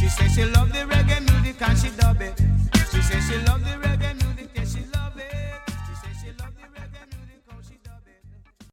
She said she love the reggae music and she dub it. She said she love the